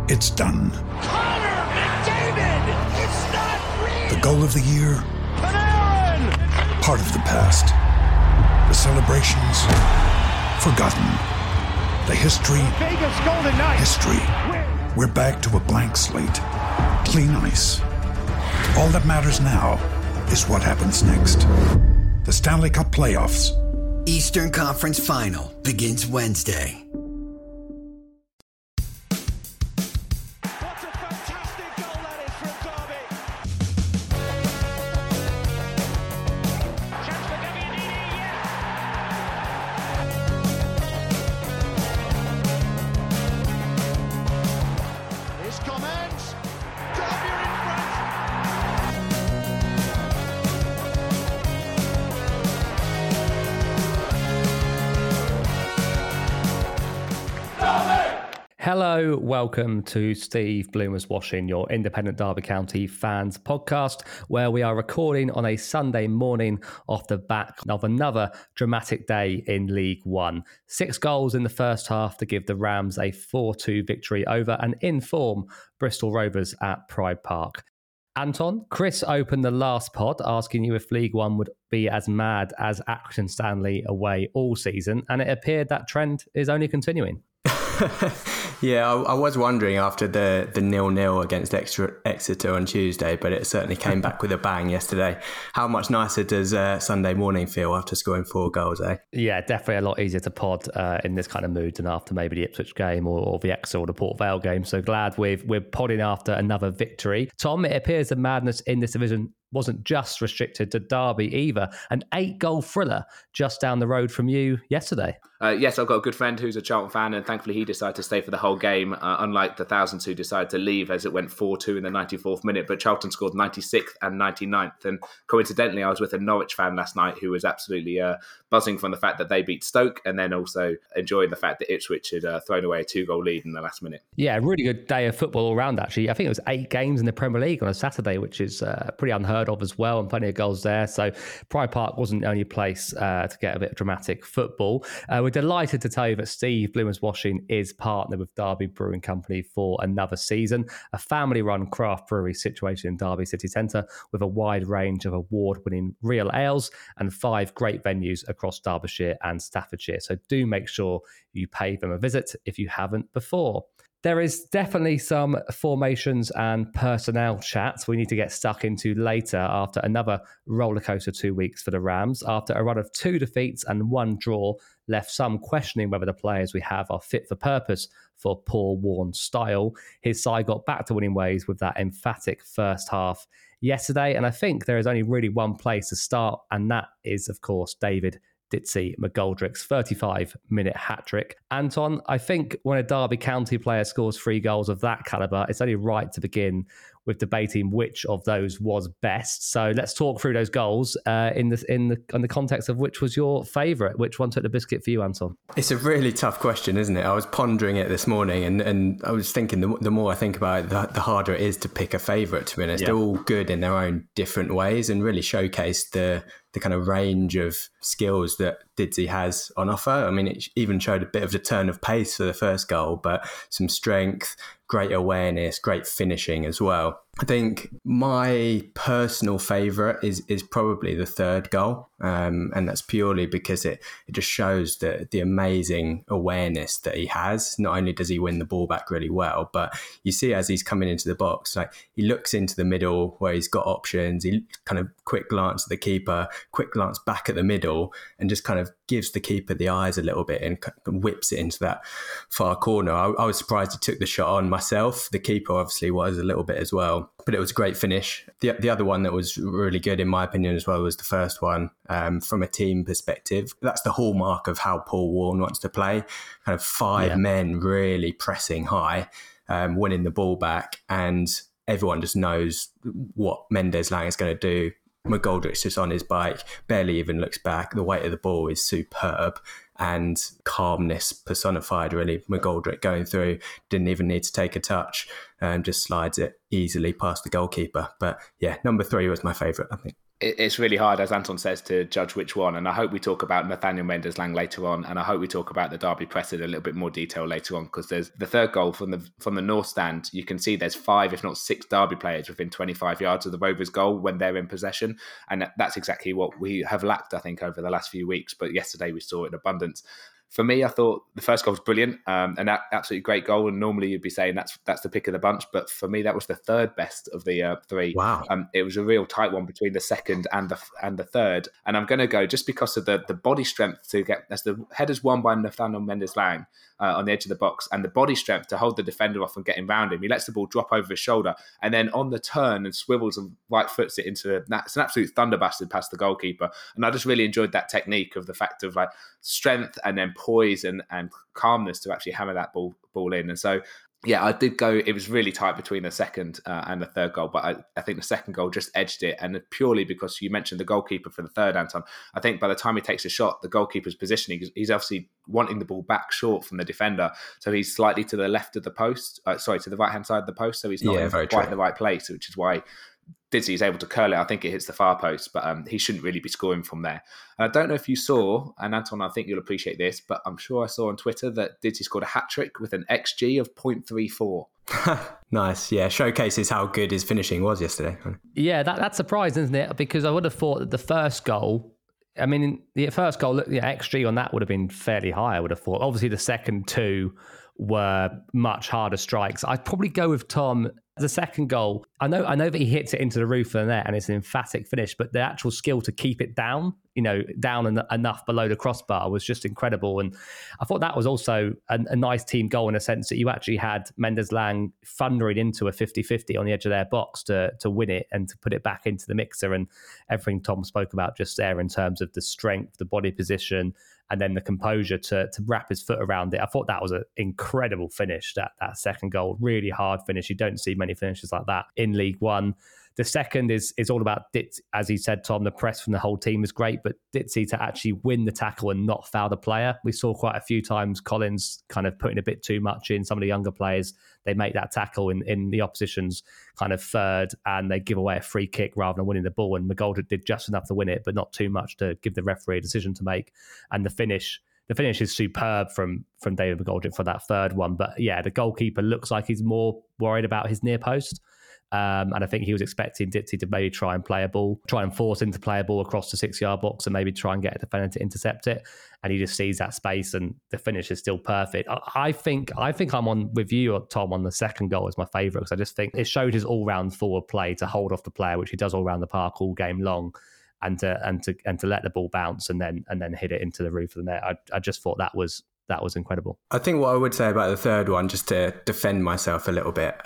It's done. Connor McDavid! It's not real! The goal of the year? Panarin! Part of the past. The celebrations? Forgotten. The history? Vegas Golden Knights! History. We're back to a blank slate. Clean ice. All that matters now is what happens next. The Stanley Cup playoffs. Eastern Conference Final begins Wednesday. What a fantastic goal that is from Derby! Chance for Gavianini, yes! Here's Commons. Derby are in front. Hello, welcome to Steve Bloomer's Washing, your independent Derby County fans podcast, where we are recording on a Sunday morning off the back of another dramatic day in League One. 6 goals in the first half to give the Rams a 4-2 victory over an in-form Bristol Rovers at Pride Park. Anton, Chris opened the last pod asking you if League One would be as mad as Accrington Stanley away all season, and it appeared that trend is only continuing. Yeah, I was wondering after the 0-0 against Exeter on Tuesday, but it certainly came back with a bang yesterday. How much nicer does Sunday morning feel after scoring 4 goals, eh? Yeah, definitely a lot easier to pod in this kind of mood than after maybe the Ipswich game or the Exeter or the Port Vale game. So glad we're podding after another victory. Tom, it appears the madness in this division wasn't just restricted to Derby either. An 8-goal thriller just down the road from you yesterday. Yes, I've got a good friend who's a Charlton fan, and thankfully he decided to stay for the whole game, unlike the thousands who decided to leave as it went 4-2 in the 94th minute. But Charlton scored 96th and 99th. And coincidentally, I was with a Norwich fan last night who was absolutely buzzing from the fact that they beat Stoke, and then also enjoying the fact that Ipswich had thrown away a 2-goal lead in the last minute. Yeah, really good day of football all round, actually. I think it was 8 games in the Premier League on a Saturday, which is pretty unheard of as well, and plenty of goals there. So Pride Park wasn't the only place to get a bit of dramatic football. We're delighted to tell you that Steve Bloomer's Washing is partnered with Derby Brewing Company for another season, a family-run craft brewery situated in Derby city centre with a wide range of award-winning real ales and 5 great venues across Derbyshire and Staffordshire. So do make sure you pay them a visit if you haven't before. There is definitely some formations and personnel chats we need to get stuck into later after another rollercoaster 2 weeks for the Rams. After a run of 2 defeats and 1 draw left some questioning whether the players we have are fit for purpose for Paul Warne's style. His side got back to winning ways with that emphatic first half yesterday, and I think there is only really one place to start, and that is, of course, David Ditzy McGoldrick's 35-minute hat-trick. Anton, I think when a Derby County player scores 3 goals of that calibre, it's only right to begin with debating which of those was best. So let's talk through those goals in the context of which was your favourite. Which one took the biscuit for you, Anton? It's a really tough question, isn't it? I was pondering it this morning, and I was thinking the more I think about it, the harder it is to pick a favourite, to be honest. Yeah. They're all good in their own different ways and really showcase the kind of range of skills that Ditzy has on offer. I mean, it even showed a bit of a turn of pace for the first goal, but some strength, great awareness, great finishing as well. I think my personal favourite is probably the third goal, and that's purely because it just shows the amazing awareness that he has. Not only does he win the ball back really well, but you see as he's coming into the box, like he looks into the middle where he's got options. He kind of quick glance at the keeper, quick glance back at the middle, and just kind of gives the keeper the eyes a little bit and whips it into that far corner. I was surprised he took the shot on myself. The keeper obviously was a little bit as well, but it was a great finish. The other one that was really good in my opinion as well was the first one. From a team perspective, that's the hallmark of how Paul Warne wants to play. Kind of 5 men really pressing high, winning the ball back, and everyone just knows what Mendez-Laing is going to do. McGoldrick's just on his bike, barely even looks back. The weight of the ball is superb, and calmness personified, really. McGoldrick going through, didn't even need to take a touch, just slides it easily past the goalkeeper. But yeah, number 3 was my favourite, I think. It's really hard, as Anton says, to judge which one. And I hope we talk about Nathaniel Mendez-Laing later on. And I hope we talk about the Derby press in a little bit more detail later on, because there's the third goal from the North Stand. You can see there's 5, if not 6 Derby players within 25 yards of the Rovers goal when they're in possession. And that's exactly what we have lacked, I think, over the last few weeks. But yesterday we saw it in abundance. For me, I thought the first goal was brilliant, and that absolutely great goal. And normally you'd be saying that's the pick of the bunch, but for me, that was the third best of the 3. Wow! It was a real tight one between the second and the third. And I'm going to go just because of the body strength to get as the headers won by Nathaniel Mendez-Laing on the edge of the box, and the body strength to hold the defender off and getting round him. He lets the ball drop over his shoulder, and then on the turn and swivels and right foots it into it's an absolute thunderbastard past the goalkeeper. And I just really enjoyed that technique of the fact of like strength and then poise and calmness to actually hammer that ball in. And so, yeah, I did go. It was really tight between the second and the third goal, but I think the second goal just edged it, and purely because you mentioned the goalkeeper for the third, Anton. I think by the time he takes a shot, the goalkeeper's positioning, he's obviously wanting the ball back short from the defender, so he's slightly to the left of the post. To the right hand side of the post, so he's not in quite the right place, which is why Didzy is able to curl it. I think it hits the far post, but he shouldn't really be scoring from there. And I don't know if you saw, and Anton, I think you'll appreciate this, but I'm sure I saw on Twitter that Didzy scored a hat-trick with an XG of 0.34. Nice, yeah. Showcases how good his finishing was yesterday. Yeah, that's surprising, isn't it? Because I would have thought that the first goal, XG on that would have been fairly high, I would have thought. Obviously, the second 2 were much harder strikes. I'd probably go with Tom. The second goal, I know that he hits it into the roof of the net and it's an emphatic finish, but the actual skill to keep it down, down enough below the crossbar was just incredible. And I thought that was also a nice team goal in a sense that you actually had Mendez-Laing thundering into a 50-50 on the edge of their box to win it and to put it back into the mixer, and everything Tom spoke about just there in terms of the strength, the body position, and then the composure to wrap his foot around it. I thought that was an incredible finish, that second goal. Really hard finish. You don't see many finishes like that in League One. The second is all about Ditsy. As he said, Tom, the press from the whole team is great, but Ditsy to actually win the tackle and not foul the player. We saw quite a few times Collins kind of putting a bit too much in. Some of the younger players, they make that tackle in the opposition's kind of third and they give away a free kick rather than winning the ball. And McGoldrick did just enough to win it, but not too much to give the referee a decision to make. And the finish is superb from David McGoldrick for that third one. But yeah, the goalkeeper looks like he's more worried about his near post. And I think he was expecting Ditsy to maybe try and force him to play a ball across the 6-yard box and maybe try and get a defender to intercept it. And he just sees that space and the finish is still perfect. I think I'm on with you, Tom, on the second goal as my favourite, because I just think it showed his all-round forward play to hold off the player, which he does all around the park all game long, and to let the ball bounce and then hit it into the roof of the net. I just thought that was incredible. I think what I would say about the third one, just to defend myself a little bit,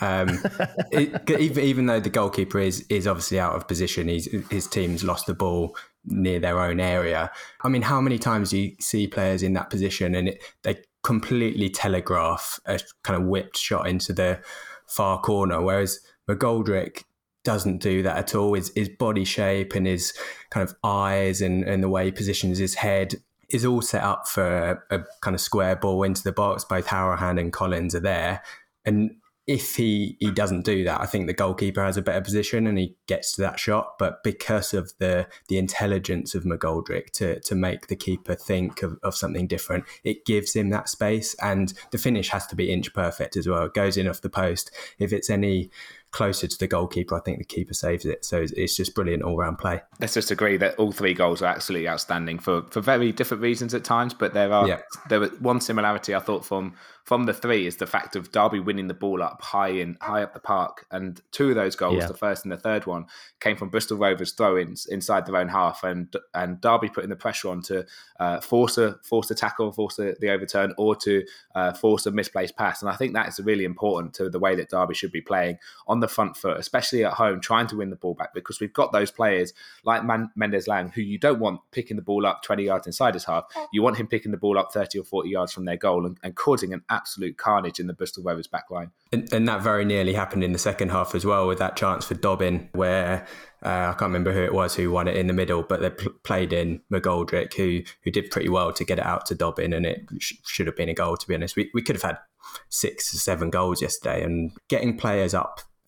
even though the goalkeeper is obviously out of position, his team's lost the ball near their own area. I mean, how many times do you see players in that position and they completely telegraph a kind of whipped shot into the far corner, whereas McGoldrick doesn't do that at all. His body shape and his kind of eyes and the way he positions his head is all set up for a kind of square ball into the box. Both Hourihane and Collins are there. And if he doesn't do that, I think the goalkeeper has a better position and he gets to that shot. But because of the intelligence of McGoldrick to make the keeper think of something different, it gives him that space. And the finish has to be inch perfect as well. It goes in off the post. If it's any closer to the goalkeeper, I think the keeper saves it. So it's just brilliant all-round play. Let's just agree that all 3 goals are absolutely outstanding for very different reasons at times, but there was one similarity I thought from the 3 is the fact of Derby winning the ball up high up the park, and 2 of those goals, the first and the third one, came from Bristol Rovers throw-ins inside their own half, and Derby putting the pressure on to force a tackle, force the overturn, or to force a misplaced pass. And I think that is really important to the way that Derby should be playing on the front foot, especially at home, trying to win the ball back, because we've got those players like Mendez-Laing who you don't want picking the ball up 20 yards inside his half. You want him picking the ball up 30 or 40 yards from their goal and causing an absolute carnage in the Bristol Rovers back line. And that very nearly happened in the second half as well, with that chance for Dobbin where I can't remember who it was who won it in the middle, but they played in McGoldrick who did pretty well to get it out to Dobbin, and it should have been a goal, to be honest. We could have had 6 or 7 goals yesterday, and getting players up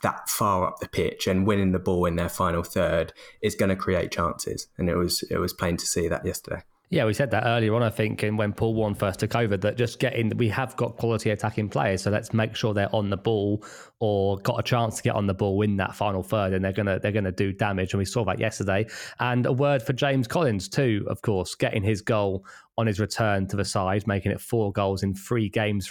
that far up the pitch and winning the ball in their final third is going to create chances. And it was plain to see that yesterday. Yeah, we said that earlier on, I think, and when Paul Warne first took over, that we have got quality attacking players, so let's make sure they're on the ball or got a chance to get on the ball in that final third, and they're gonna do damage. And we saw that yesterday. And a word for James Collins too, of course, getting his goal on his return to the side, making it 4 goals in 3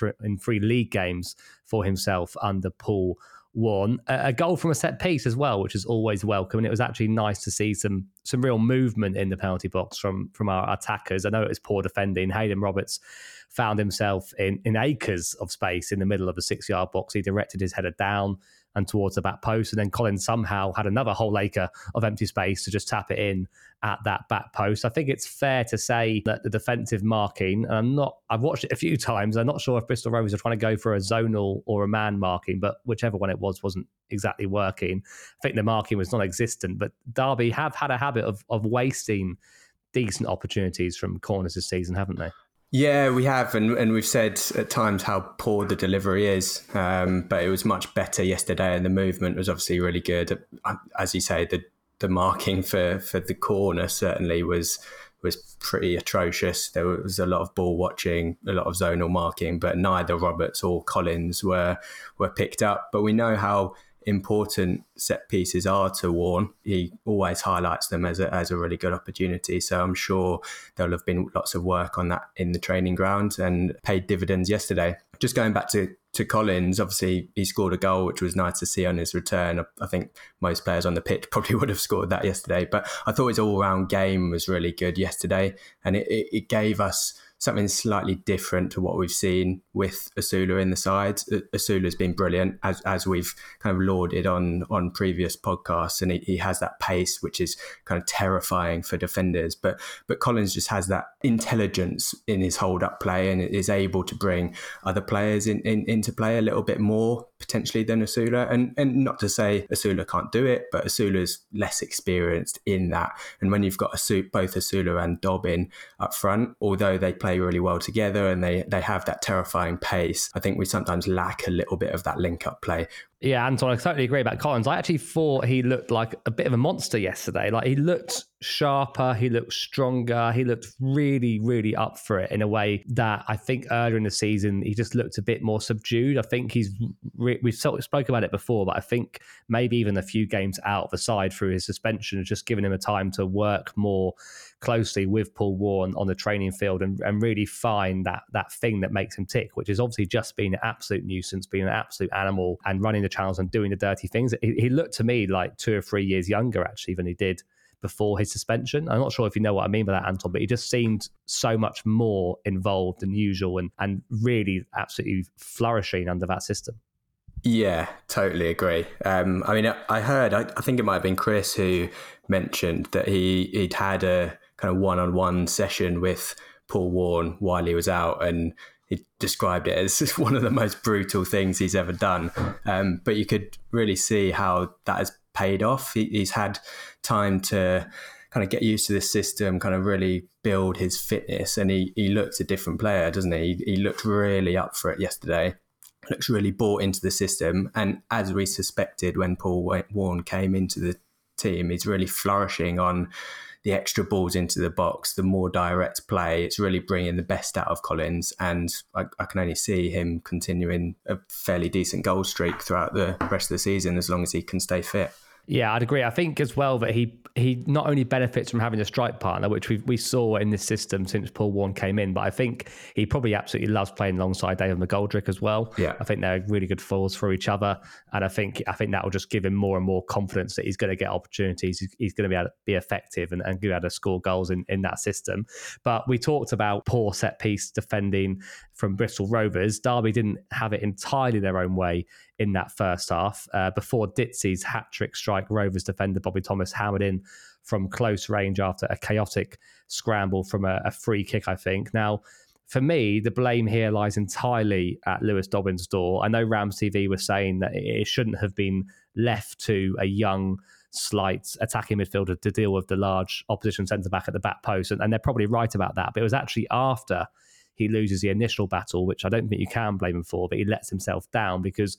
league games for himself under Paul Warne. A goal from a set piece as well, which is always welcome. And it was actually nice to see some real movement in the penalty box from our attackers. I know it was poor defending. Hayden Roberts found himself in acres of space in the middle of the 6-yard box. He directed his header down and towards the back post, and then Collins somehow had another whole acre of empty space to just tap it in at that back post. I think it's fair to say that the defensive marking, and I've watched it a few times, I'm not sure if Bristol Rovers are trying to go for a zonal or a man marking, but whichever one it was wasn't exactly working. I think the marking was non-existent, but Derby have had a habit of wasting decent opportunities from corners this season, haven't they? Yeah, we have, and we've said at times how poor the delivery is, but it was much better yesterday, and the movement was obviously really good. As you say, the marking for the corner certainly was pretty atrocious. There was a lot of ball watching, a lot of zonal marking, but neither Roberts or Collins were picked up. But we know how important set pieces are to Warne. He always highlights them as a really good opportunity. So I'm sure there'll have been lots of work on that in the training ground and paid dividends yesterday. Just going back to Collins, obviously he scored a goal, which was nice to see on his return. I think most players on the pitch probably would have scored that yesterday, but I thought his all-round game was really good yesterday, and it gave us something slightly different to what we've seen with Osula in the side. Osula's been brilliant, as we've kind of lauded on previous podcasts, and he has that pace which is kind of terrifying for defenders. But Collins just has that intelligence in his hold-up play and is able to bring other players into play a little bit more potentially than Osula. And not to say Osula can't do it, but Osula's less experienced in that. And when you've got both Osula and Dobbin up front, although they play really well together and they have that terrifying pace, I think we sometimes lack a little bit of that link-up play. Yeah, Anton, I totally agree about Collins. I actually thought he looked like a bit of a monster yesterday. Like, he looked sharper, he looked stronger, he looked really, really up for it in a way that I think earlier in the season he just looked a bit more subdued. I think we've sort of spoke about it before, but I think maybe even a few games out of the side through his suspension has just given him a time to work more closely with Paul Warne on the training field and really find that thing that makes him tick, which is obviously just being an absolute nuisance, being an absolute animal and running the channels and doing the dirty things. He looked to me like 2 or 3 years younger actually than he did before his suspension. I'm not sure if you know what I mean by that, Anton, but he just seemed so much more involved than usual and really absolutely flourishing under that system. Yeah, totally agree. I mean, I heard, I think it might have been Chris who mentioned that he'd had a kind of one-on-one session with Paul Warne while he was out, and he described it as one of the most brutal things he's ever done. But you could really see how that has paid off. He's had time to kind of get used to this system, kind of really build his fitness, and he looks a different player, doesn't he? He looked really up for it yesterday. Looks really bought into the system, and as we suspected when Paul Warne came into the team, he's really flourishing on the extra balls into the box, the more direct play. It's really bringing the best out of Collins, and I can only see him continuing a fairly decent goal streak throughout the rest of the season as long as he can stay fit. Yeah, I'd agree. I think as well that he not only benefits from having a strike partner, which we saw in this system since Paul Warne came in, but I think he probably absolutely loves playing alongside David McGoldrick as well. Yeah, I think they're really good foils for each other, and I think that will just give him more and more confidence that he's going to get opportunities. He's going to be able to be effective and be able to score goals in that system. But we talked about poor set piece defending from Bristol Rovers. Derby didn't have it entirely their own way in that first half. Before Ditsy's hat-trick strike, Rovers defender Bobby Thomas hammered in from close range after a chaotic scramble from a free kick, I think. Now, for me, the blame here lies entirely at Lewis Dobbin's door. I know Rams TV was saying that it shouldn't have been left to a young, slight attacking midfielder to deal with the large opposition centre-back at the back post, and they're probably right about that. But it was actually after he loses the initial battle, which I don't think you can blame him for, but he lets himself down because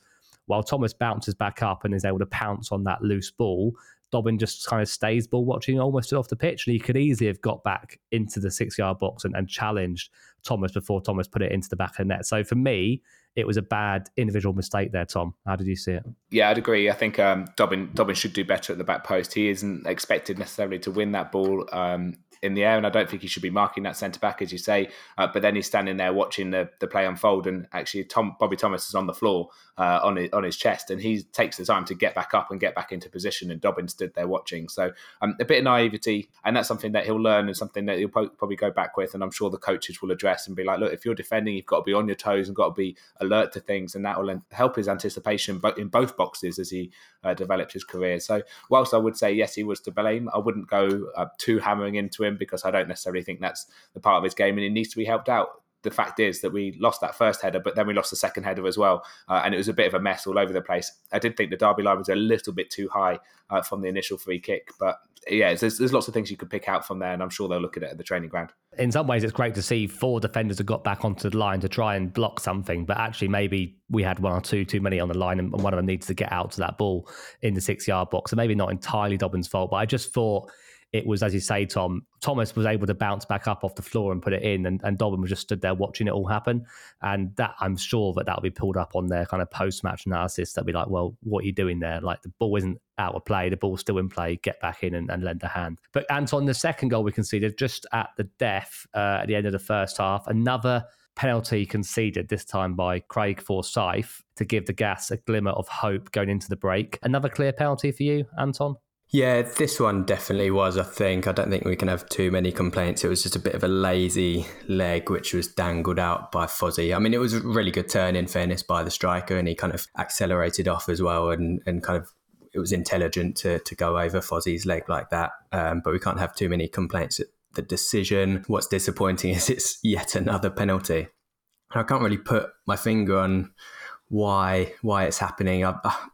while Thomas bounces back up and is able to pounce on that loose ball, Dobbin just kind of stays ball watching almost off the pitch, and he could easily have got back into the 6-yard box and challenged Thomas before Thomas put it into the back of the net. So for me, it was a bad individual mistake there, Tom. How did you see it? Yeah, I'd agree. I think Dobbin should do better at the back post. He isn't expected necessarily to win that ball in the air, and I don't think he should be marking that centre-back, as you say. But then he's standing there watching the play unfold, and actually Bobby Thomas is on the floor on his chest, and he takes the time to get back up and get back into position, and Dobbin stood there watching. So a bit of naivety, and that's something that he'll learn and something that he'll probably go back with, and I'm sure the coaches will address and be like, look, if you're defending, you've got to be on your toes and got to be alert to things, and that will help his anticipation in both boxes as he developed his career. So whilst I would say, yes, he was to blame, I wouldn't go too hammering into him, because I don't necessarily think that's the part of his game, and he needs to be helped out. The fact is that we lost that first header, but then we lost the second header as well. And it was a bit of a mess all over the place. I did think the Derby line was a little bit too high from the initial free kick. But yeah, there's lots of things you could pick out from there, and I'm sure they'll look at it at the training ground. In some ways, it's great to see 4 defenders have got back onto the line to try and block something. But actually, maybe we had 1 or 2 too many on the line, and one of them needs to get out to that ball in the 6-yard box. So maybe not entirely Dobbin's fault, but I just thought it was, as you say, Tom, Thomas was able to bounce back up off the floor and put it in, and Dobbin was just stood there watching it all happen. And that, I'm sure that'll be pulled up on their kind of post-match analysis. They'll be like, well, what are you doing there? Like, the ball isn't out of play, the ball's still in play, get back in and lend a hand. But Anton, the second goal we conceded just at the death at the end of the first half, another penalty conceded, this time by Craig Forsyth, to give the Gas a glimmer of hope going into the break. Another clear penalty for you, Anton? Yeah, this one definitely was, I think. I don't think we can have too many complaints. It was just a bit of a lazy leg, which was dangled out by Fozzie. I mean, it was a really good turn, in fairness, by the striker, and he kind of accelerated off as well, and kind of, it was intelligent to go over Fozzie's leg like that. But we can't have too many complaints at the decision. What's disappointing is it's yet another penalty. I can't really put my finger on why it's happening.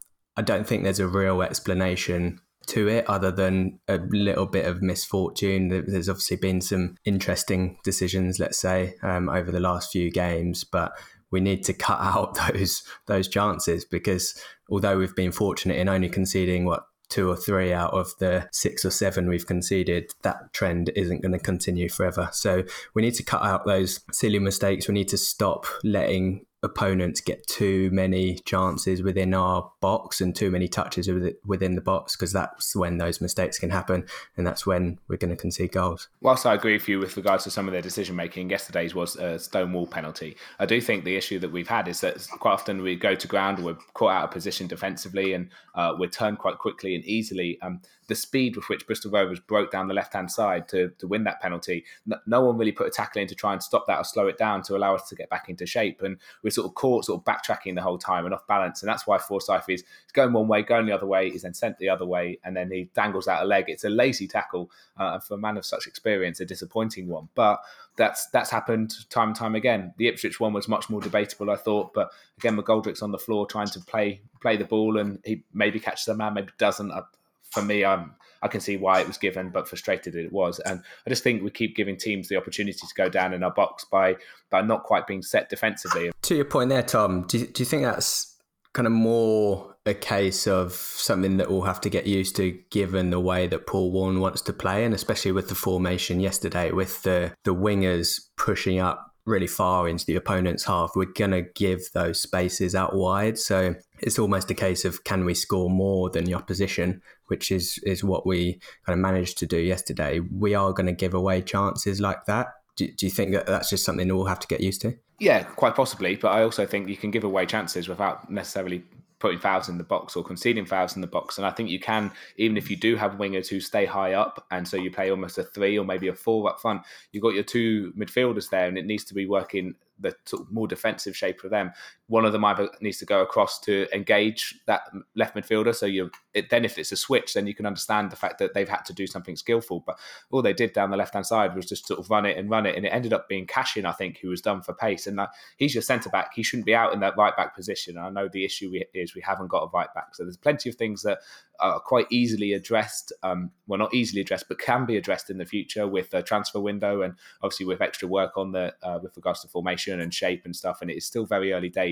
I don't think there's a real explanation to it other than a little bit of misfortune. There's obviously been some interesting decisions, let's say, over the last few games, but we need to cut out those chances, because although we've been fortunate in only conceding 2 or 3 out of the 6 or 7 we've conceded, that trend isn't going to continue forever. So we need to cut out those silly mistakes. We need to stop letting opponents get too many chances within our box and too many touches within the box, because that's when those mistakes can happen, and that's when we're going to concede goals. Whilst I agree with you with regards to some of their decision making, yesterday's was a stonewall penalty. I do think the issue that we've had is that quite often we go to ground, we're caught out of position defensively, and we're turned quite quickly and easily. The speed with which Bristol Rovers broke down the left-hand side to win that penalty, no one really put a tackle in to try and stop that or slow it down to allow us to get back into shape. And we're sort of caught backtracking the whole time and off balance. And that's why Forsyth is going one way, going the other way, is then sent the other way, and then he dangles out a leg. It's a lazy tackle, for a man of such experience, a disappointing one. But that's happened time and time again. The Ipswich one was much more debatable, I thought. But again, McGoldrick's on the floor trying to play the ball, and he maybe catches the man, maybe doesn't. For me, I can see why it was given, but frustrated it was. And I just think we keep giving teams the opportunity to go down in our box by not quite being set defensively. To your point there, Tom, do you think that's kind of more a case of something that we'll have to get used to, given the way that Paul Warne wants to play, and especially with the formation yesterday, with the wingers pushing up really far into the opponent's half, we're going to give those spaces out wide. So it's almost a case of, can we score more than the opposition, which is what we kind of managed to do yesterday. We are going to give away chances like that. Do you think that that's just something that we'll have to get used to? Yeah, quite possibly. But I also think you can give away chances without necessarily putting fouls in the box or conceding fouls in the box. And I think you can, even if you do have wingers who stay high up, and so you play almost a 3 or maybe a 4 up front, you've got your 2 midfielders there, and it needs to be working the sort of more defensive shape for them. One of them either needs to go across to engage that left midfielder. So then if it's a switch, then you can understand the fact that they've had to do something skillful. But all they did down the left-hand side was just sort of run it. And it ended up being Cashin, I think, who was done for pace. And he's your centre-back. He shouldn't be out in that right-back position. And I know the issue is we haven't got a right-back. So there's plenty of things that are quite easily addressed. Well, not easily addressed, but can be addressed in the future with a transfer window, and obviously with extra work on with regards to formation and shape and stuff. And it is still very early days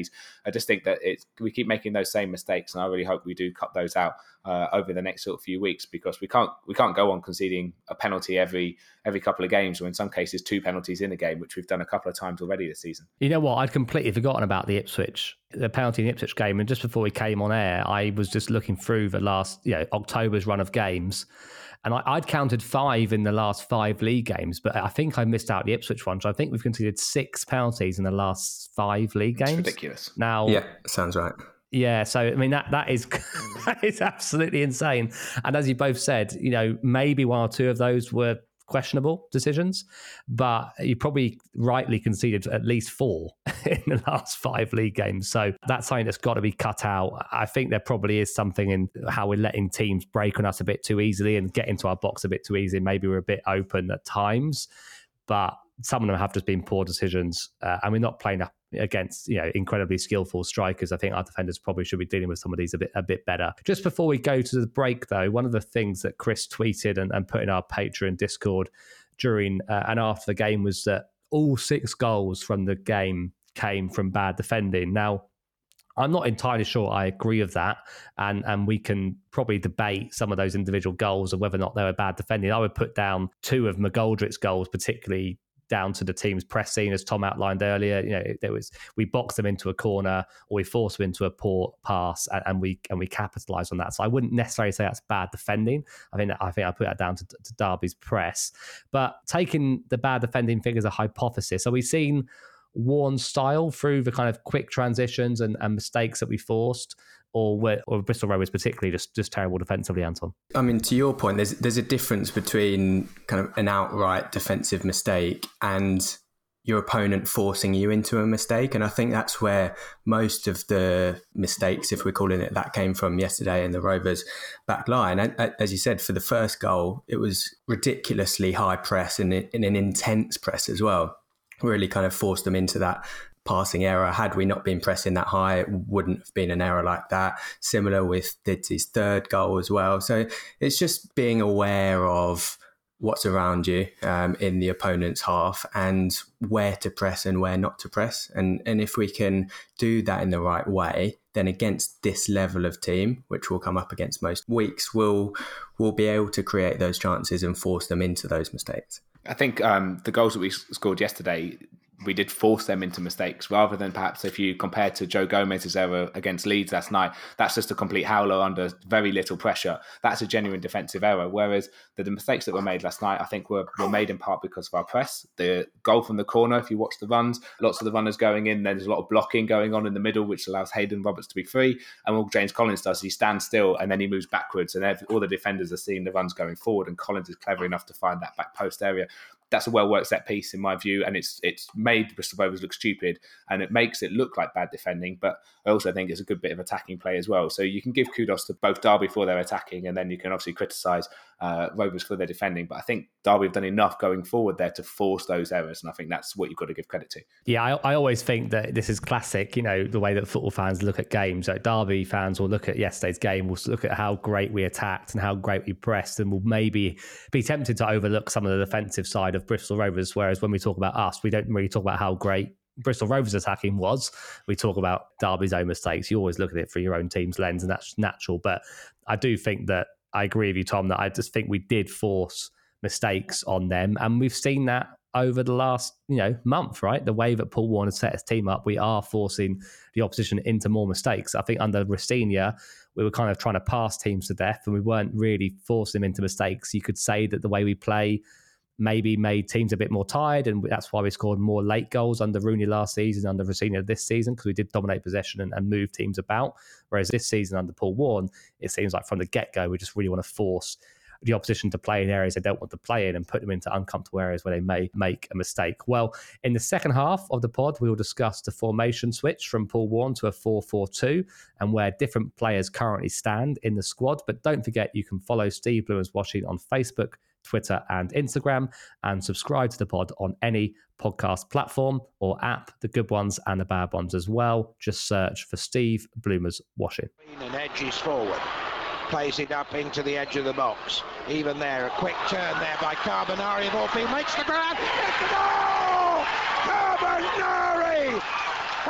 penalties. I just think that we keep making those same mistakes, and I really hope we do cut those out over the next sort of few weeks, because we can't go on conceding a penalty every couple of games, or in some cases 2 penalties in a game, which we've done a couple of times already this season. You know what? I'd completely forgotten about the penalty in the Ipswich game, and just before we came on air, I was just looking through the last October's run of games, and I'd counted 5 in the last 5 league games, but I think I missed out the Ipswich one. So I think we've conceded 6 penalties in the last 5 league games. It's ridiculous. Now, yeah, sounds right. Yeah, so I mean that is that is absolutely insane. And as you both said, maybe 1 or 2 of those were questionable decisions, but you probably rightly conceded at least 4 in the last 5 league games. So that's something that's got to be cut out. I think there probably is something in how we're letting teams break on us a bit too easily and get into our box a bit too easy. Maybe we're a bit open at times, but some of them have just been poor decisions, and we're not playing up against incredibly skillful strikers. I think our defenders probably should be dealing with some of these a bit better. Just before we go to the break, though, one of the things that Chris tweeted and put in our Patreon Discord during and after the game was that all 6 goals from the game came from bad defending. Now, I'm not entirely sure I agree with that, and we can probably debate some of those individual goals and whether or not they were bad defending. I would put down 2 of McGoldrick's goals, particularly down to the team's pressing, as Tom outlined earlier. We boxed them into a corner, or we forced them into a poor pass, and we capitalised on that. So I wouldn't necessarily say that's bad defending. I think I put that down to Derby's press. But taking the bad defending thing as a hypothesis, are we seeing Warne's style through the kind of quick transitions and mistakes that we forced, or Bristol Rovers particularly just terrible defensively, Anton? I mean, to your point, there's a difference between kind of an outright defensive mistake and your opponent forcing you into a mistake. And I think that's where most of the mistakes, if we're calling it that, came from yesterday in the Rovers back line. And as you said, for the first goal, it was ridiculously high press and an intense press as well. Really kind of forced them into that passing error. Had we not been pressing that high, it wouldn't have been an error like that. Similar with Didzy's 3rd goal as well. So it's just being aware of what's around you in the opponent's half and where to press and where not to press. And if we can do that in the right way, then against this level of team, which will come up against most weeks, we'll be able to create those chances and force them into those mistakes. I think the goals that we scored yesterday, we did force them into mistakes, rather than perhaps if you compare to Joe Gomez's error against Leeds last night, that's just a complete howler under very little pressure. That's a genuine defensive error. Whereas the mistakes that were made last night, I think were made in part because of our press. The goal from the corner, if you watch the runs, lots of the runners going in, there's a lot of blocking going on in the middle, which allows Hayden Roberts to be free. And all James Collins does, he stands still and then he moves backwards, and all the defenders are seeing the runs going forward, and Collins is clever enough to find that back post area. That's a well-worked set piece in my view, and it's made Bristol Rovers look stupid, and it makes it look like bad defending, but I also think it's a good bit of attacking play as well. So you can give kudos to both Derby for their attacking, and then you can obviously criticise Rovers for their defending. But I think Derby have done enough going forward there to force those errors, and I think that's what you've got to give credit to. Yeah, I always think that this is classic, the way that football fans look at games. Like Derby fans will look at yesterday's game, will look at how great we attacked and how great we pressed, and will maybe be tempted to overlook some of the defensive side of Bristol Rovers, whereas when we talk about us, we don't really talk about how great Bristol Rovers attacking was. We talk about Derby's own mistakes. You always look at it through your own team's lens, and that's natural. But I do think that I agree with you, Tom, that I just think we did force mistakes on them, and we've seen that over the last month, right? The way that Paul Warne has set his team up, we are forcing the opposition into more mistakes. I think under Rosenior, we were kind of trying to pass teams to death, and we weren't really forcing them into mistakes. You could say that the way we play maybe made teams a bit more tired, and that's why we scored more late goals under Rooney last season, under Rosenior this season, because we did dominate possession and move teams about. Whereas this season under Paul Warne, it seems like from the get-go, we just really want to force the opposition to play in areas they don't want to play in and put them into uncomfortable areas where they may make a mistake. Well, in the second half of the pod, we will discuss the formation switch from Paul Warne to a 4-4-2 and where different players currently stand in the squad. But don't forget, you can follow Steve Bloomer's Washing on Facebook, Twitter and Instagram, and subscribe to the pod on any podcast platform or app, the good ones and the bad ones as well. Just search for Steve Bloomer's Washing. And edges forward, plays it up into the edge of the box. Even there, a quick turn there by Carbonari of all field, makes the grab. It's the goal! Carbonari! A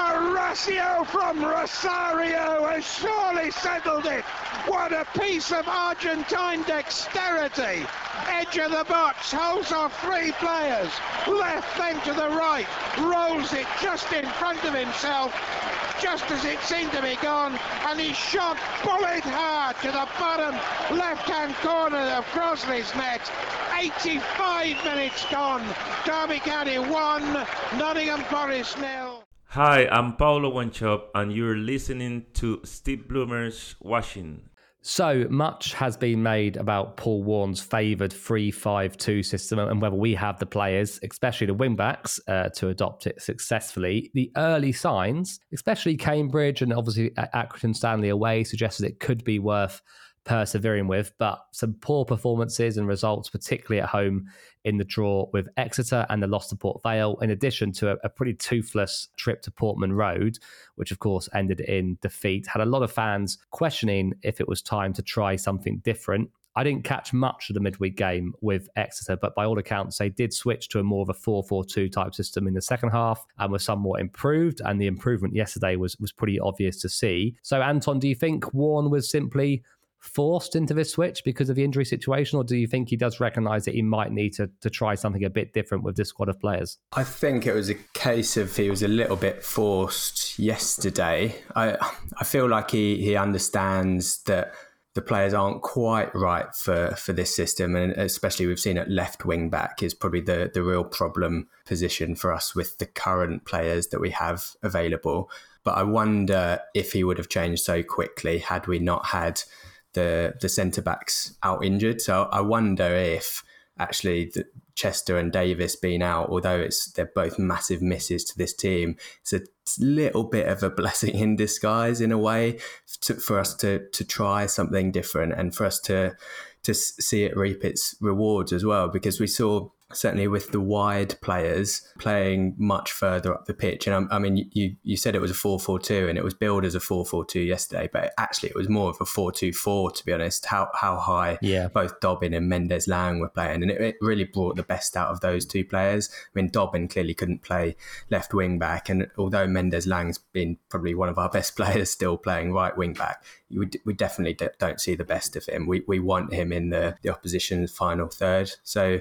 Palacio from Rosario has surely settled it. What a piece of Argentine dexterity. Edge of the box, holds off 3 players. Left then to the right, rolls it just in front of himself, just as it seemed to be gone, and he shot bullet hard to the bottom left-hand corner of Crosley's net. 85 minutes gone. Derby County 1, Nottingham Forest 0. Hi, I'm Paulo Wanchop, and you're listening to Steve Bloomer's Washing. So much has been made about Paul Warne's favoured 3-5-2 system and whether we have the players, especially the wing-backs, to adopt it successfully. The early signs, especially Cambridge and obviously Accrington Stanley away, suggested it could be worth persevering with, but some poor performances and results, particularly at home in the draw with Exeter and the loss to Port Vale, in addition to a pretty toothless trip to Portman Road, which of course ended in defeat, had a lot of fans questioning if it was time to try something different. I didn't catch much of the midweek game with Exeter, but by all accounts, they did switch to a more of a 4-4-2 type system in the second half and were somewhat improved. And the improvement yesterday was pretty obvious to see. So, Anton, do you think Warne was simply forced into this switch because of the injury situation, or do you think he does recognise that he might need to try something a bit different with this squad of players? I think it was a case of he was a little bit forced yesterday. I feel like he understands that the players aren't quite right for this system, and especially we've seen at left wing back is probably the real problem position for us with the current players that we have available. But I wonder if he would have changed so quickly had we not had the centre-backs out injured. So I wonder if actually Chester and Davis being out, although they're both massive misses to this team, it's a little bit of a blessing in disguise in a way for us to try something different and for us to see it reap its rewards as well, because we saw certainly with the wide players playing much further up the pitch. And I mean, you said it was a 4-4-2 and it was billed as a 4-4-2 yesterday, but actually it was more of a 4-2-4, to be honest, how high both Dobbin and Mendes-Lang were playing. And it really brought the best out of those two players. I mean, Dobbin clearly couldn't play left wing back. And although Mendes-Lang's been probably one of our best players still playing right wing back, we definitely don't see the best of him. We want him in the opposition's final third. So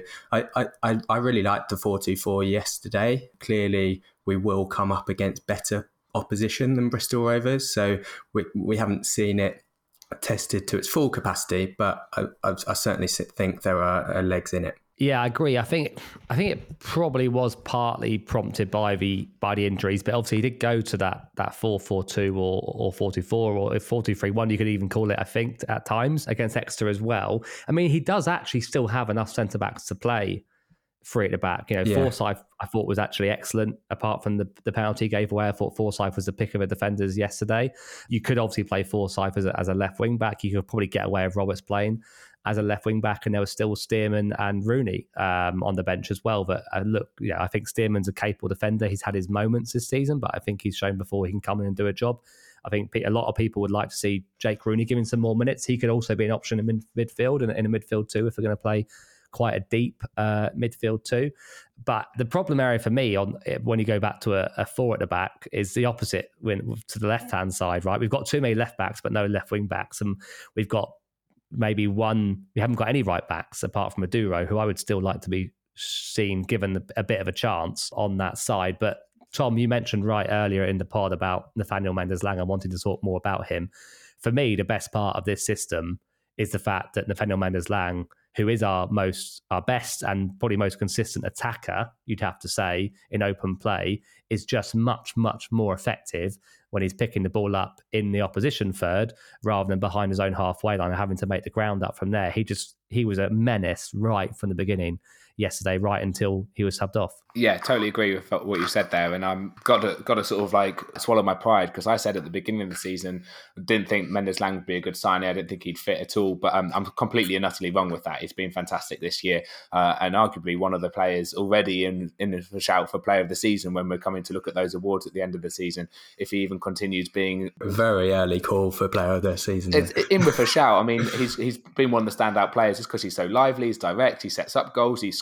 I really liked the 4-2-4 yesterday. Clearly, we will come up against better opposition than Bristol Rovers. So we haven't seen it tested to its full capacity, but I certainly think there are legs in it. Yeah, I agree. I think it probably was partly prompted by the injuries, but obviously he did go to that 4-4-2 or 4-2-4 or 4-2-3-1, you could even call it, I think, at times against Exeter as well. I mean, he does actually still have enough centre-backs to play three at the back. Forsyth I thought was actually excellent, apart from the penalty he gave away. I thought Forsyth was the pick of the defenders yesterday. You could obviously play Forsyth as a left wing back. You could probably get away with Roberts playing as a left wing back, and there was still Stearman and Rooney on the bench as well. But I think Stearman's a capable defender. He's had his moments this season, but I think he's shown before he can come in and do a job. I think a lot of people would like to see Jake Rooney giving some more minutes. He could also be an option in midfield and in a midfield too, if we're going to play quite a deep midfield too. But the problem area for me when you go back to a four at the back is the opposite to the left-hand side, right? We've got too many left backs, but no left wing backs. And we've got we haven't got any right backs apart from Maduro, who I would still like to be seen given a bit of a chance on that side. But Tom, you mentioned right earlier in the pod about Nathaniel Mendes-Lang and wanting to talk more about him. For me, the best part of this system is the fact that Nathaniel Mendes-Lang, who is our best and probably most consistent attacker, you'd have to say, in open play, is just much, much more effective when he's picking the ball up in the opposition third rather than behind his own halfway line and having to make the ground up from there. He was a menace right from the beginning yesterday, right until he was subbed off. Yeah, totally agree with what you said there. And I'm got to sort of like swallow my pride, because I said at the beginning of the season, I didn't think Mendes-Lang would be a good signing. I didn't think he'd fit at all, but I'm completely and utterly wrong with that. He's been fantastic this year, and arguably one of the players already in the shout for player of the season when we're coming to look at those awards at the end of the season, if he even continues being... Very early call for player of the season. It's in with a shout. I mean, he's been one of the standout players just because he's so lively, he's direct, he sets up goals, he's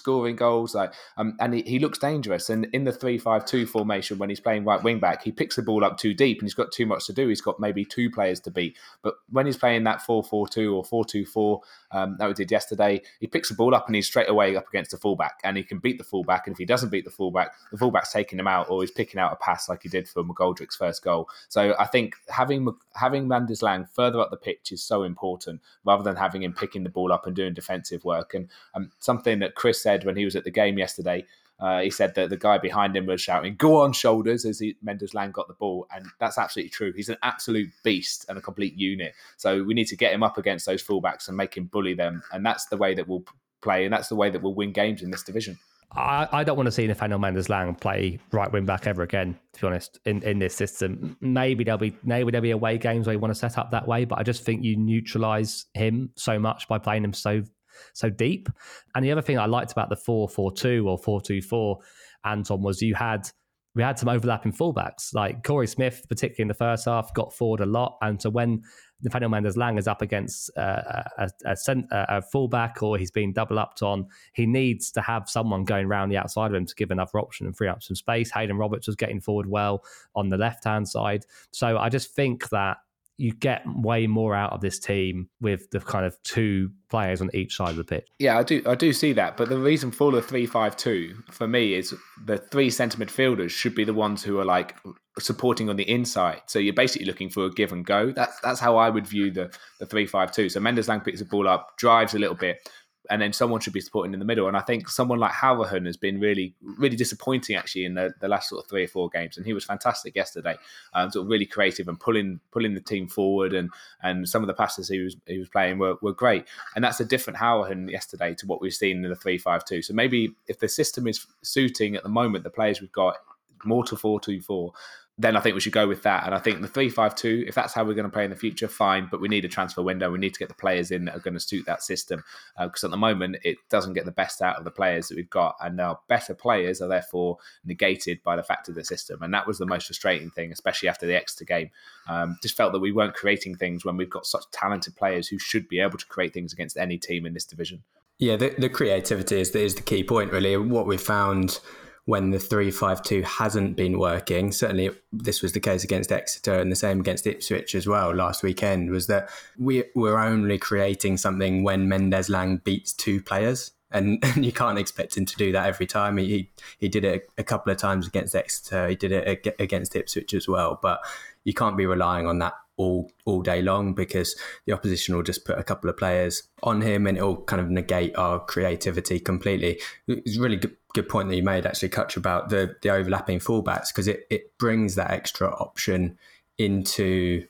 scoring goals. And he looks dangerous. And in the 3-5-2 formation, when he's playing right wing back, he picks the ball up too deep and he's got too much to do. He's got maybe 2 players to beat. But when he's playing that 4-4-2 or 4-2-4, that we did yesterday, he picks the ball up and he's straight away up against the fullback, and he can beat the fullback. And if he doesn't beat the fullback's taking him out, or he's picking out a pass like he did for McGoldrick's first goal. So I think having Mendes Lang further up the pitch is so important, rather than having him picking the ball up and doing defensive work. And something that Chris said when he was at the game yesterday, he said that the guy behind him was shouting, "Go on, shoulders," as Mendes Lang got the ball. And that's absolutely true. He's an absolute beast and a complete unit. So we need to get him up against those fullbacks and make him bully them. And that's the way that we'll play. And that's the way that we'll win games in this division. I don't want to see Nathaniel Mendes Lang play right wing back ever again, to be honest, in this system. Maybe there'll be away games where you want to set up that way, but I just think you neutralise him so much by playing him so deep. And the other thing I liked about the 4-4-2 or 4-2-4, Anton, was we had some overlapping fullbacks. Like Corey Smith, particularly in the first half, got forward a lot. And so when Nathaniel Mendes Lang is up against a fullback, or he's being double upped on, he needs to have someone going around the outside of him to give another option and free up some space. Hayden Roberts was getting forward well on the left-hand side. So I just think that you get way more out of this team with the kind of 2 players on each side of the pitch. Yeah, I do see that. But the reason for the 3-5-2 for me is the 3 centre midfielders should be the ones who are like supporting on the inside. So you're basically looking for a give and go. That's how I would view the 3-5-2. So Mendes Lang picks the ball up, drives a little bit, and then someone should be supporting in the middle. And I think someone like Halverson has been really, really disappointing actually in the last sort of 3 or 4 games. And he was fantastic yesterday, sort of really creative and pulling the team forward. And some of the passes he was playing were great. And that's a different Halverson yesterday to what we've seen in the 3-5-2. So maybe if the system is suiting at the moment, the players we've got more to 4-2-4, then I think we should go with that. And I think the 3-5-2, if that's how we're going to play in the future, fine. But we need a transfer window. We need to get the players in that are going to suit that system. Because at the moment, it doesn't get the best out of the players that we've got. And our better players are therefore negated by the fact of the system. And that was the most frustrating thing, especially after the Exeter game. Just felt that we weren't creating things when we've got such talented players who should be able to create things against any team in this division. Yeah, the creativity is the key point, really. What we've found when the 3-5-2 hasn't been working, certainly this was the case against Exeter and the same against Ipswich as well last weekend, was that we're only creating something when Mendes Lang beats 2 players. And you can't expect him to do that every time. He did it a couple of times against Exeter. He did it against Ipswich as well. But you can't be relying on that all day long, because the opposition will just put a couple of players on him and it'll kind of negate our creativity completely. It's a really good point that you made, actually, Kutch, about the overlapping fullbacks, because it brings that extra option into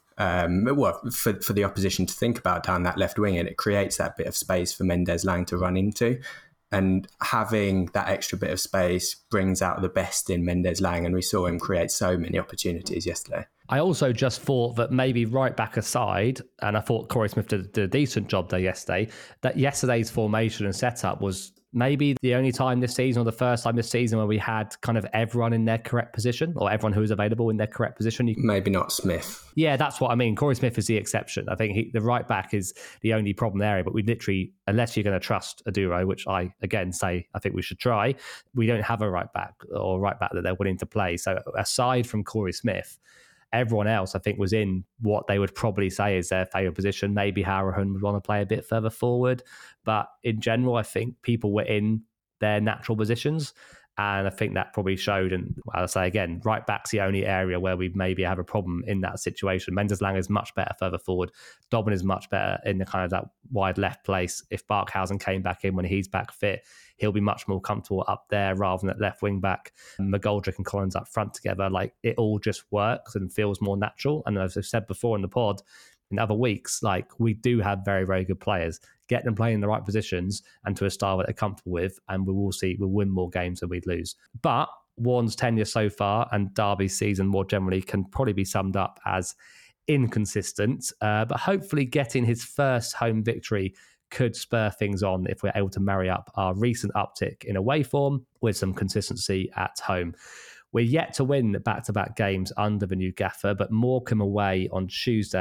for the opposition to think about down that left wing, and it creates that bit of space for Mendes Lang to run into. And having that extra bit of space brings out the best in Mendes Lang, and we saw him create so many opportunities yesterday. I also just thought that maybe right back aside, and I thought Corey Smith did a decent job there yesterday, that yesterday's formation and setup was maybe the only time this season, or the first time this season, where we had kind of everyone in their correct position, or everyone who was available in their correct position. Maybe not Smith. Yeah, that's what I mean. Corey Smith is the exception. I think the right back is the only problem area, but we literally, unless you're going to trust Aduro, which I, again, say I think we should try, we don't have a right back that they're willing to play. So aside from Corey Smith, everyone else, I think, was in what they would probably say is their favourite position. Maybe Harrahun would want to play a bit further forward. But in general, I think people were in their natural positions. And I think that probably showed. And I'll say again, right back's the only area where we maybe have a problem in that situation. Mendes Lang is much better further forward. Dobbin is much better in the kind of that wide left place. If Barkhausen came back in when he's back fit, he'll be much more comfortable up there rather than at left wing back. McGoldrick and Collins up front together, like it all just works and feels more natural. And as I've said before in the pod, in other weeks, like we do have very, very good players. Get them playing in the right positions and to a style that they're comfortable with, and we'll win more games than we'd lose. But Warne's tenure so far and Derby's season more generally can probably be summed up as inconsistent, but hopefully getting his first home victory could spur things on if we're able to marry up our recent uptick in away form with some consistency at home. We're yet to win back-to-back games under the new gaffer, but Morecambe away on Tuesday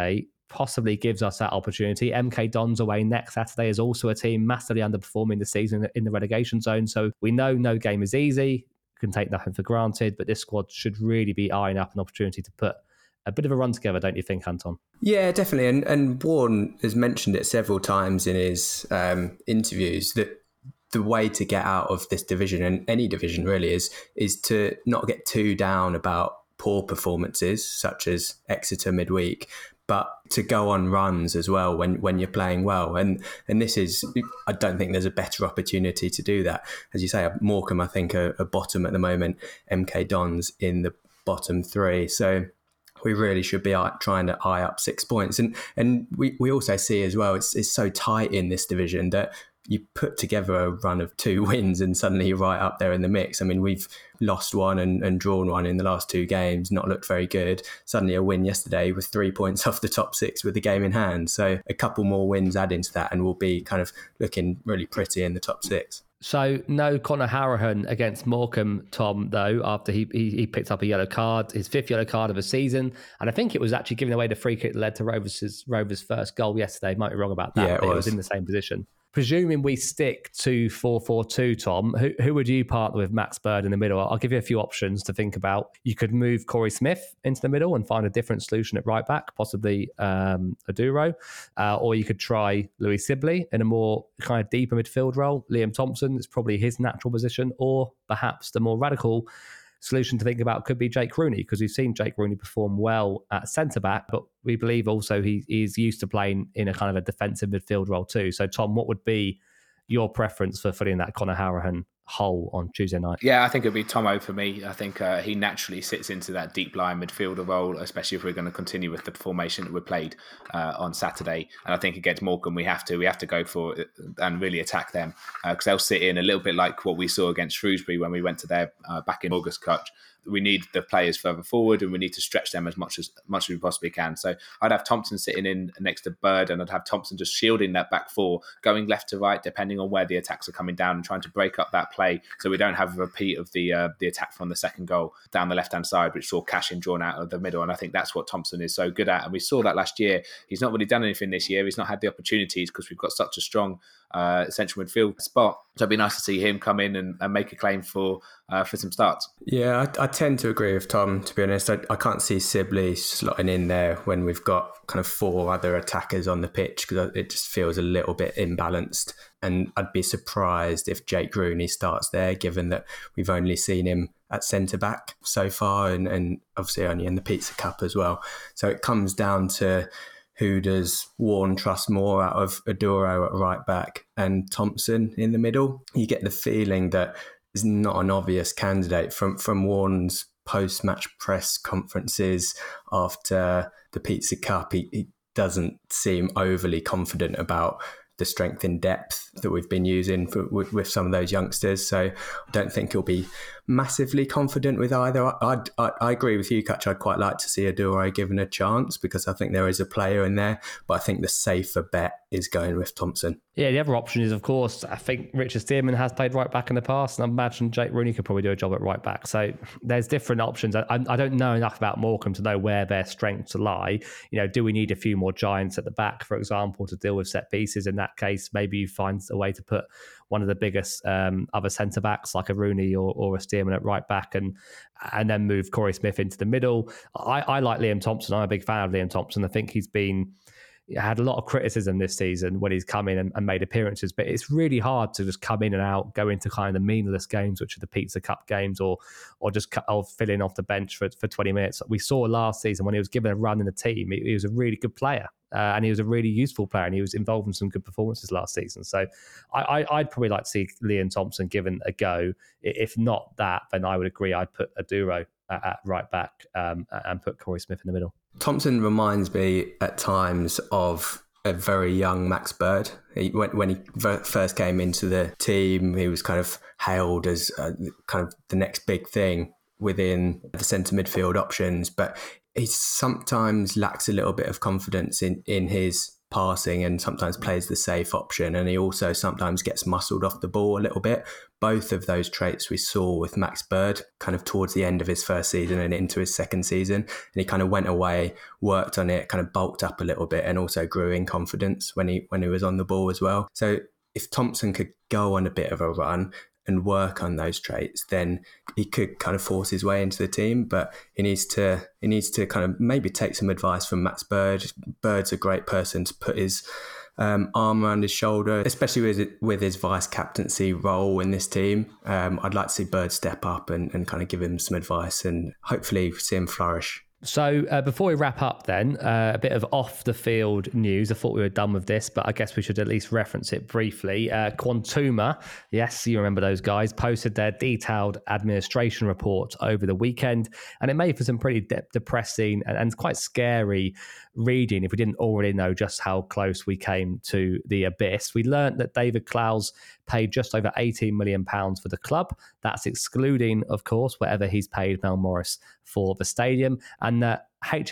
possibly gives us that opportunity. MK Dons away next Saturday is also a team massively underperforming this season in the relegation zone. So we know no game is easy, can take nothing for granted, but this squad should really be eyeing up an opportunity to put a bit of a run together, don't you think, Anton? Yeah, definitely. And Warne has mentioned it several times in his interviews that the way to get out of this division, and any division really, is to not get too down about poor performances such as Exeter midweek, but to go on runs as well when you're playing well. And this is, I don't think there's a better opportunity to do that. As you say, Morecambe, I think, are bottom at the moment. MK Dons in the bottom 3. So we really should be trying to eye up 6 points. And we also see as well, it's so tight in this division that you put together a run of 2 wins and suddenly you're right up there in the mix. I mean, we've lost one and drawn one in the last 2 games, not looked very good. Suddenly a win yesterday with 3 points off the top 6 with the game in hand. So a couple more wins add into that and we'll be kind of looking really pretty in the top 6. So no Conor Hourihane against Morecambe, Tom, though, after he picked up a yellow card, his 5th yellow card of the season. And I think it was actually giving away the free kick that led to Rovers' first goal yesterday. Might be wrong about that, but it was in the same position. Presuming we stick to 4-4-2, Tom, who would you partner with Max Bird in the middle? I'll give you a few options to think about. You could move Corey Smith into the middle and find a different solution at right back, possibly Aduro. Or you could try Louis Sibley in a more kind of deeper midfield role. Liam Thompson is probably his natural position. Or perhaps the more radical solution to think about could be Jake Rooney, because we've seen Jake Rooney perform well at centre-back, but we believe also he's used to playing in a kind of a defensive midfield role too. So, Tom, what would be your preference for filling that Conor Hourihane hole on Tuesday night? Yeah, I think it'd be Tomo for me. I think he naturally sits into that deep line midfielder role, especially if we're going to continue with the formation that we played on Saturday. And I think against Morecambe, we have to go for it and really attack them, because they'll sit in a little bit like what we saw against Shrewsbury when we went to their back in August Cutch. We need the players further forward and we need to stretch them as much as we possibly can. So I'd have Thompson sitting in next to Bird, and I'd have Thompson just shielding that back 4, going left to right, depending on where the attacks are coming down, and trying to break up that play so we don't have a repeat of the attack from the second goal down the left-hand side, which saw Cashin drawn out of the middle. And I think that's what Thompson is so good at. And we saw that last year. He's not really done anything this year. He's not had the opportunities because we've got such a strong central midfield spot. So it'd be nice to see him come in and make a claim for some starts. Yeah, I tend to agree with Tom, to be honest. I can't see Sibley slotting in there when we've got kind of 4 other attackers on the pitch, because it just feels a little bit imbalanced. And I'd be surprised if Jake Rooney starts there, given that we've only seen him at centre-back so far and obviously only in the Pizza Cup as well. So it comes down to who does Warne trust more out of Aduro at right back and Thompson in the middle. You get the feeling that is not an obvious candidate from Warne's post-match press conferences after the Pizza Cup. He doesn't seem overly confident about the strength in depth that we've been using with some of those youngsters. So I don't think he'll be massively confident with either. I agree with you, Kutch. I'd quite like to see Aduro given a chance, because I think there is a player in there, but I think the safer bet is going with Thompson. Yeah, the other option is, of course, I think Richard Stearman has played right back in the past, and I imagine Jake Rooney could probably do a job at right back. So there's different options. I don't know enough about Morecambe to know where their strengths lie. You know, do we need a few more giants at the back, for example, to deal with set pieces? In that case, maybe you find a way to put one of the biggest other centre-backs like a Rooney or a Stearman at right back and then move Corey Smith into the middle. I like Liam Thompson. I'm a big fan of Liam Thompson. I think he's had a lot of criticism this season when he's come in and made appearances, but it's really hard to just come in and out, go into kind of the meaningless games, which are the Pizza Cup games, or just fill in off the bench for 20 minutes. We saw last season when he was given a run in the team, he was a really good player. And he was a really useful player, and he was involved in some good performances last season. So I'd probably like to see Liam Thompson given a go. If not that, then I would agree I'd put Aduro at right back and put Corey Smith in the middle. Thompson reminds me at times of a very young Max Bird. When he first came into the team, he was kind of hailed as kind of the next big thing within the centre midfield options, but he sometimes lacks a little bit of confidence in his passing and sometimes plays the safe option. And he also sometimes gets muscled off the ball a little bit. Both of those traits we saw with Max Bird kind of towards the end of his first season and into his second season. And he kind of went away, worked on it, kind of bulked up a little bit and also grew in confidence when he was on the ball as well. So if Thompson could go on a bit of a run and work on those traits, then he could kind of force his way into the team. But he needs to kind of maybe take some advice from Max Bird. Bird's a great person to put his arm around his shoulder, especially with his vice captaincy role in this team. I'd like to see Bird step up and kind of give him some advice and hopefully see him flourish. So before we wrap up then, a bit of off-the-field news. I thought we were done with this, but I guess we should at least reference it briefly. Quantuma, yes, you remember those guys, posted their detailed administration report over the weekend, and it made for some pretty depressing and quite scary reading if we didn't already know just how close we came to the abyss. We learned that David Clowes paid just over £18 million for the club. That's excluding, of course, whatever he's paid Mel Morris for the stadium, and that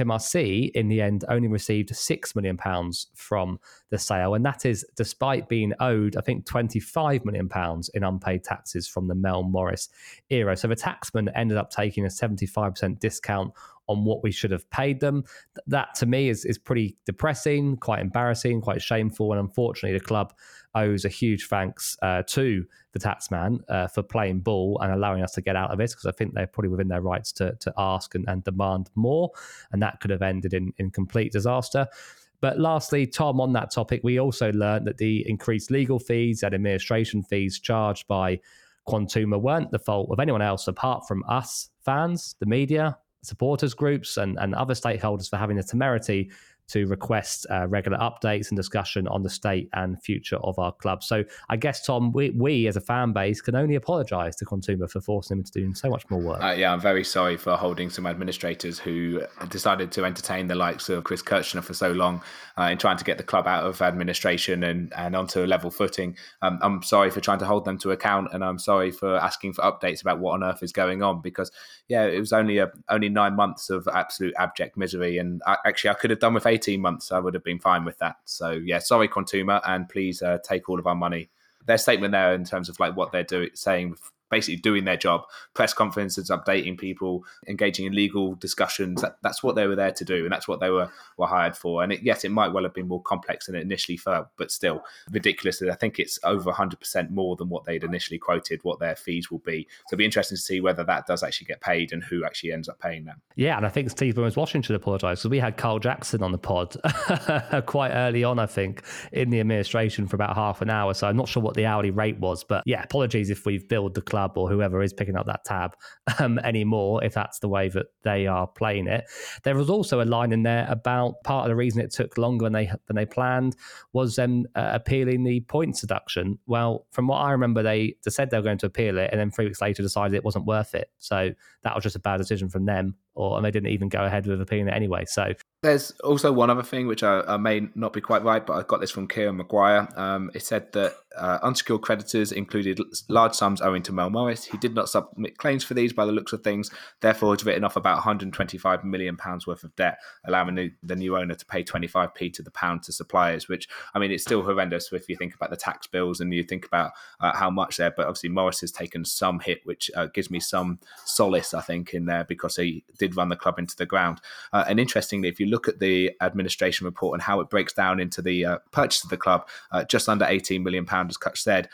HMRC in the end only received £6 million from the sale, and that is despite being owed, I think, £25 million in unpaid taxes from the Mel Morris era. So the taxman ended up taking a 75% discount on what we should have paid them. That to me is pretty depressing, quite embarrassing, quite shameful, and unfortunately the club owes a huge thanks to the taxman for playing ball and allowing us to get out of this, because I think they're probably within their rights to ask and demand more, and that could have ended in complete disaster. But lastly, Tom, on that topic, we also learned that the increased legal fees and administration fees charged by Quantuma weren't the fault of anyone else apart from us, fans, the media, supporters groups and other stakeholders for having the temerity to request regular updates and discussion on the state and future of our club. So I guess, Tom, we as a fan base can only apologise to Quantuma for forcing him into doing so much more work. Yeah, I'm very sorry for holding some administrators who decided to entertain the likes of Chris Kirchner for so long in trying to get the club out of administration and onto a level footing. I'm sorry for trying to hold them to account, and I'm sorry for asking for updates about what on earth is going on, because, yeah, it was only 9 months of absolute abject misery, and I could have done with 18 months. I would have been fine with that. So yeah, sorry Quantuma, and please take all of our money. Their statement there in terms of like what they're saying, basically doing their job, press conferences, updating people, engaging in legal discussions. That's what they were there to do, and that's what they were hired for. And yes, it might well have been more complex than it initially felt, but still ridiculous. I think it's over 100% more than what they'd initially quoted, what their fees will be. So it'll be interesting to see whether that does actually get paid and who actually ends up paying them. Yeah, and I think Steve Burns-Washington should apologise, because we had Carl Jackson on the pod quite early on, I think, in the administration for about half an hour. So I'm not sure what the hourly rate was, but yeah, apologies if we've billed the club or whoever is picking up that tab anymore, if that's the way that they are playing it. There was also a line in there about part of the reason it took longer than they planned was them appealing the points deduction. Well, from what I remember, they said they were going to appeal it, and then 3 weeks later decided it wasn't worth it. So that was just a bad decision from them, and they didn't even go ahead with appealing it anyway. So there's also one other thing which I may not be quite right, but I got this from Kieran Maguire. It said that unsecured creditors included large sums owing to Mel Morris. He did not submit claims for these by the looks of things, therefore has written off about £125 million worth of debt, allowing the new owner to pay 25p to the pound to suppliers, which, I mean, it's still horrendous if you think about the tax bills and you think about how much there, but obviously Morris has taken some hit, which gives me some solace, I think, in there, because he did run the club into the ground. And interestingly, if you look at the administration report and how it breaks down into the purchase of the club, just under £18 million, as Kutch said,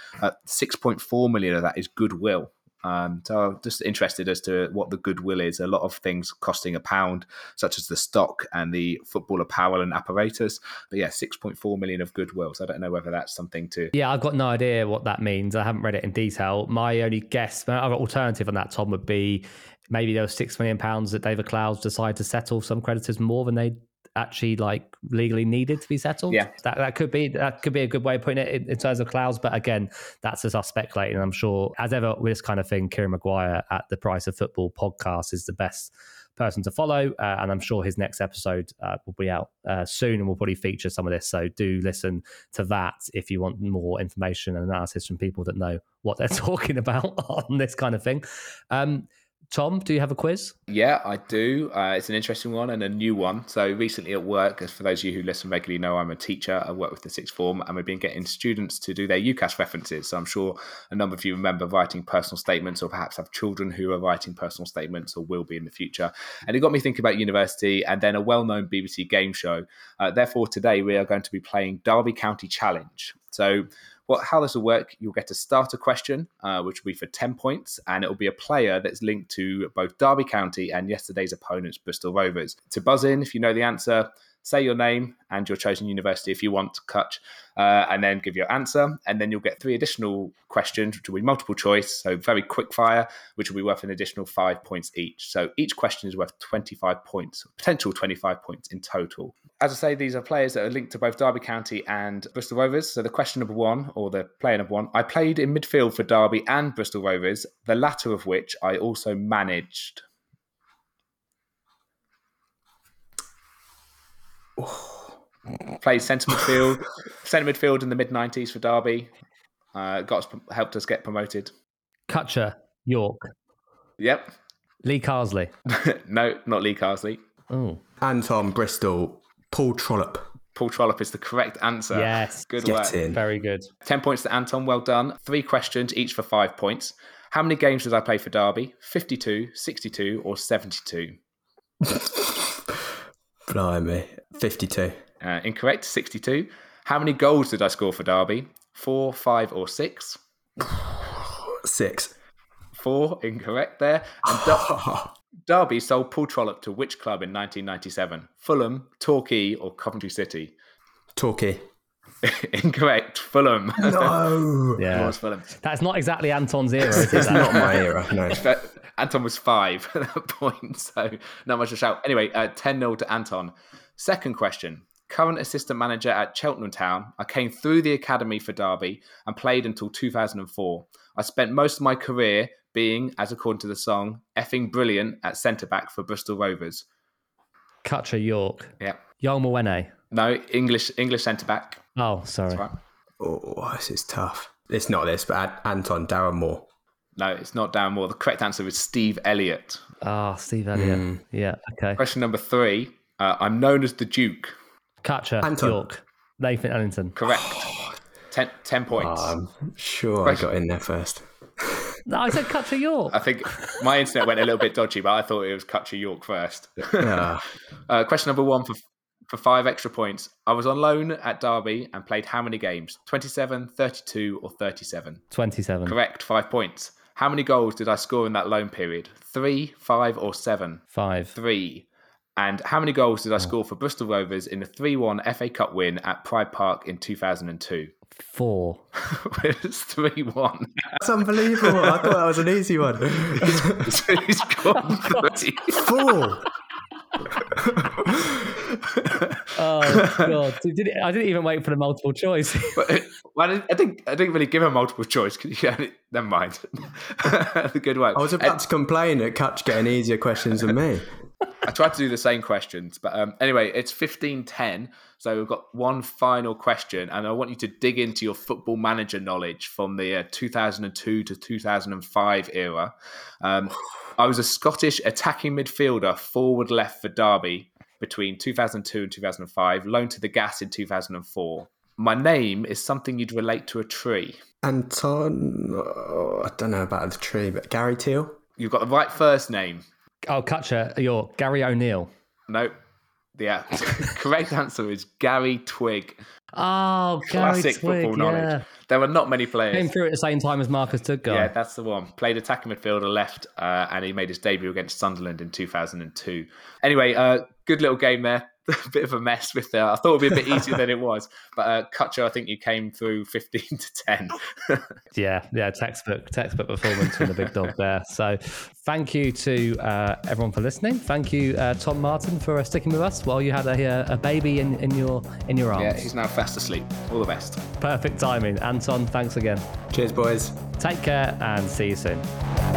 6.4 million of that is goodwill. So I'm just interested as to what the goodwill is. A lot of things costing £1, such as the stock and the football apparel and apparatus. But yeah, 6.4 million of goodwill. So I don't know whether that's something to... Yeah, I've got no idea what that means. I haven't read it in detail. My only guess, my other alternative on that, Tom, would be maybe there was £6 million that David Clowes decided to settle some creditors more than they actually legally needed to be settled. Yeah, that could be a good way of putting it in terms of Clowes. But again, that's just us speculating. I'm sure, as ever with this kind of thing, Kieran Maguire at the Price of Football podcast is the best person to follow, and I'm sure his next episode will be out soon, and will probably feature some of this. So do listen to that if you want more information and analysis from people that know what they're talking about on this kind of thing. Tom, do you have a quiz? Yeah, I do. It's an interesting one and a new one. So recently at work, as for those of you who listen regularly know, I'm a teacher. I work with the sixth form, and we've been getting students to do their UCAS references. So I'm sure a number of you remember writing personal statements, or perhaps have children who are writing personal statements or will be in the future. And it got me thinking about university and then a well-known BBC game show. Therefore, today we are going to be playing Derby County Challenge. So how this will work, you'll get a starter question, which will be for 10 points, and it will be a player that's linked to both Derby County and yesterday's opponents, Bristol Rovers. To buzz in, if you know the answer, say your name and your chosen university if you want to cut, and then give your answer. And then you'll get 3 additional questions, which will be multiple choice, so very quick fire, which will be worth an additional 5 points each. So each question is worth 25 points, potential 25 points in total. As I say, these are players that are linked to both Derby County and Bristol Rovers. So the question number 1, or the player number 1, I played in midfield for Derby and Bristol Rovers, the latter of which I also managed. Played centre midfield in the mid-90s for Derby. Helped us get promoted. Cutcher, York. Yep. Lee Carsley. No, not Lee Carsley. Oh. Anton, Bristol, Paul Trollope. Paul Trollope is the correct answer. Yes. Good Get work. in. Very good. 10 points to Anton. Well done. 3 questions, each for 5 points. How many games did I play for Derby? 52, 62, or 72? Blimey. 52. Incorrect. 62. How many goals did I score for Derby? 4, 5, or 6? 6. 4. Incorrect there. And Derby sold Paul Trollope to which club in 1997? Fulham, Torquay, or Coventry City? Torquay. Incorrect. Fulham. No. Yeah. It was Fulham. That's not exactly Anton's era, is it? It's not my era, no. Anton was 5 at that point, so not much to shout. Anyway, 10-0 to Anton. Second question. Current assistant manager at Cheltenham Town. I came through the academy for Derby and played until 2004. I spent most of my career being, as according to the song, effing brilliant at centre-back for Bristol Rovers. Cutcher, York. Yeah. Yoel Mwene. No, English centre-back. Oh, sorry. That's right. Oh, this is tough. It's not this, but Anton, Darren Moore. No, it's not Darren Moore. The correct answer is Steve Elliott. Ah, Steve Elliott. Yeah, okay. Question number 3. I'm known as the Duke. Catcher, Anton. York. Nathan Ellington. Correct. 10 points. I'm sure I got in there first. No, I said Catcher, York. I think my internet went a little bit dodgy, but I thought it was Cutcher York first. Question number 1 for 5 extra points. I was on loan at Derby and played how many games? 27, 32, or 37? 27. Correct. 5 points. How many goals did I score in that loan period? 3, 5, or 7? 5. 3. And how many goals did I score for Bristol Rovers in the 3-1 FA Cup win at Pride Park in 2002? 4. It was 3-1. That's unbelievable. I thought that was an easy one. He's got 3. 4. Oh God! I didn't even wait for the multiple choice. Well, I didn't really give him multiple choice. Never mind. Good work. I was about to complain at Cutch getting easier questions than me. I tried to do the same questions, but anyway, it's 15-10. So we've got one final question, and I want you to dig into your football manager knowledge from the 2002 to 2005 era. I was a Scottish attacking midfielder, forward left for Derby between 2002 and 2005, loaned to the Gas in 2004. My name is something you'd relate to a tree. Anton, I don't know about the tree, but Gary Teal? You've got the right first name. Oh, Cutcher, York. Gary O'Neill. Nope. Yeah, correct answer is Gary Twigg. Oh, Classic Gary Twigg, football knowledge. There were not many players. Came through at the same time as Marcus Tudgar. Yeah, that's the one. Played attacking midfielder, left, and he made his debut against Sunderland in 2002. Anyway, good little game there. A bit of a mess with I thought it would be a bit easier than it was. But Cutcher, I think you came through 15-10. Yeah, textbook performance from the big dog there. So thank you to everyone for listening. Thank you, Tom Martin, for sticking with us while you had a baby in your arms. Yeah, he's now fast asleep. All the best. Perfect timing. Anton, thanks again. Cheers, boys. Take care and see you soon.